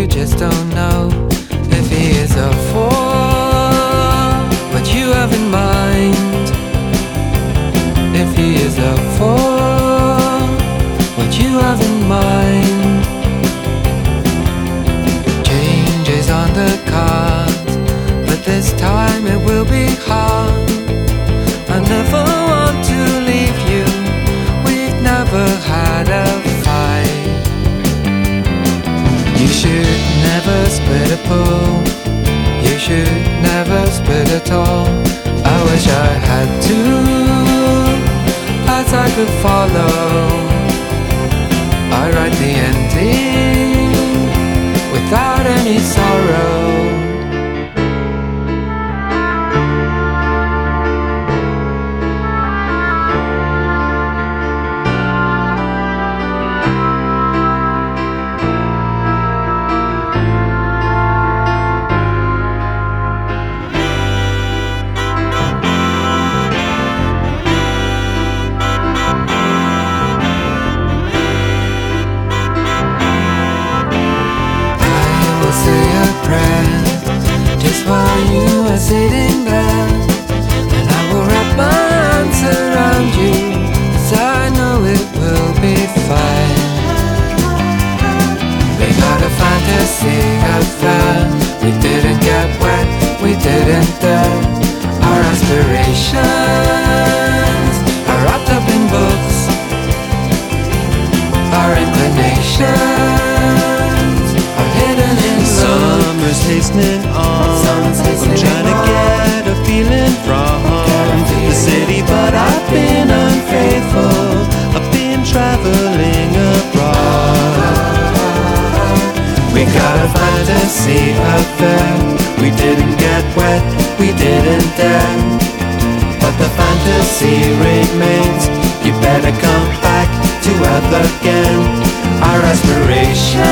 you just don't know if he is a for what you have in mind. If he is a for what you have in mind. Change is on the cards, but this time it will be hard. I never want to leave you, we've never had a fight. You should never split a pool, you should never split at all. I wish I had two paths I could follow. I write the ending without any sorrow. Just while you are sitting there, and I will wrap my arms around you, 'cause I know it will be fine. We got a fantasy affair, we didn't get wet, we didn't dare. Our aspirations are wrapped up in books, our inclinations are hidden in summer's hastening on. I'm trying to get a feeling from the city, but I've been unfaithful. I've been traveling abroad. We got a fantasy affair, we didn't get wet, we didn't dare. But the fantasy remains, you better come back to earth again. Our aspirations